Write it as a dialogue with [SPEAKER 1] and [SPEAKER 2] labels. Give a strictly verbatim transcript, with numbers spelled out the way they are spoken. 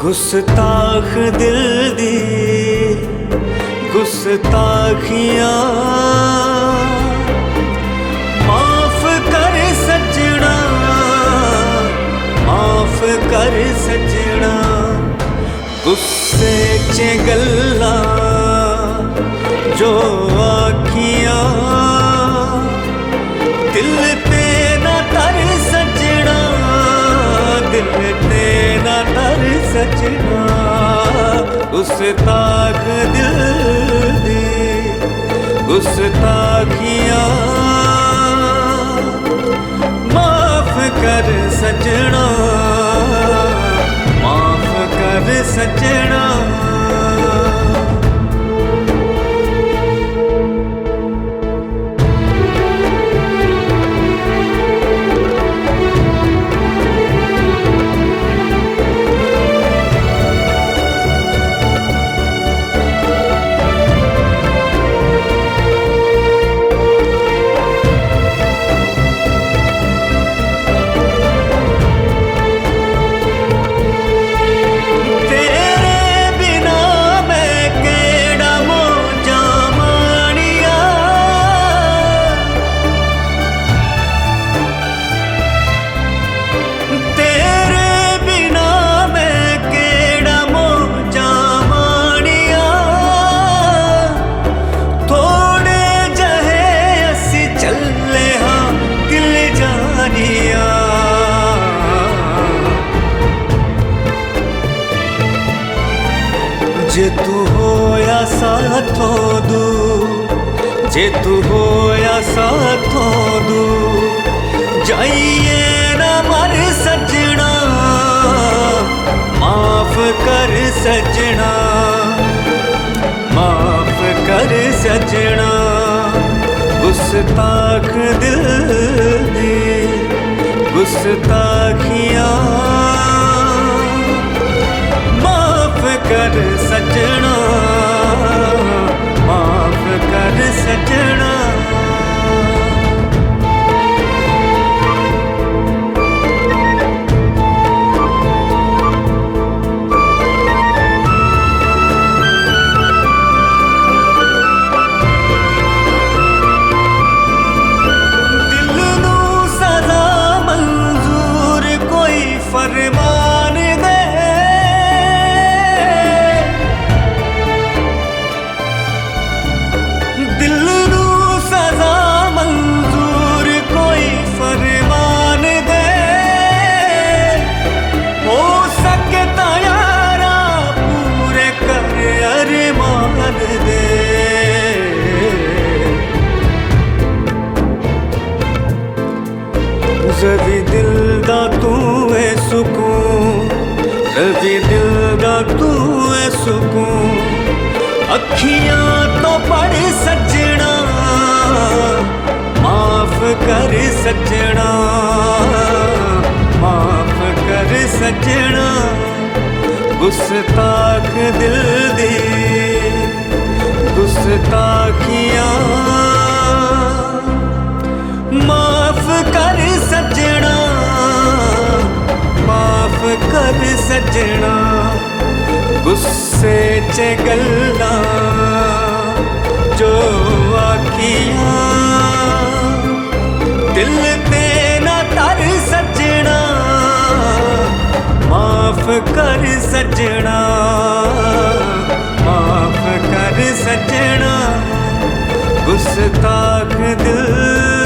[SPEAKER 1] गुस्ताख दिल दी गुस्ताखियां माफ कर सजना, माफ कर सजना। गुस्से च गल्लां जो आखियां दिल ते ना तर सजना, दिल ते ना तर सजना। गुस्ताख दिल दी गुस्ताखियां माफ कर सजना, माफ कर सजना। जे तू होया साथों दूर, जे तू होया साथों दूर, जाइए ना मर सजना, माफ कर सजना, माफ कर सजना। गुस्ताख दिल दी गुस्ताखियां माफ कर सजना, माफ कर सजना। दिल नू सजा मंजूर कोई फरमान दे, दिल नू सजा मंजूर कोई फरमान दे। हो सकता यारा पूरे कर अरमान दे। रवि दिल दा तू है सुकून, रवि दिल दा तू है सुकून। अखियां तो पढ़ सजना, माफ कर सजना, माफ कर सजना। गुस्ताख दिल दी गुस्ताखियां माफ कर सजना, माफ कर सजना। गुस्से च गल्लां जो आखियां दिल ते ना तर सजना, माफ कर सजना, माफ कर सजना। गुस्ताख दिल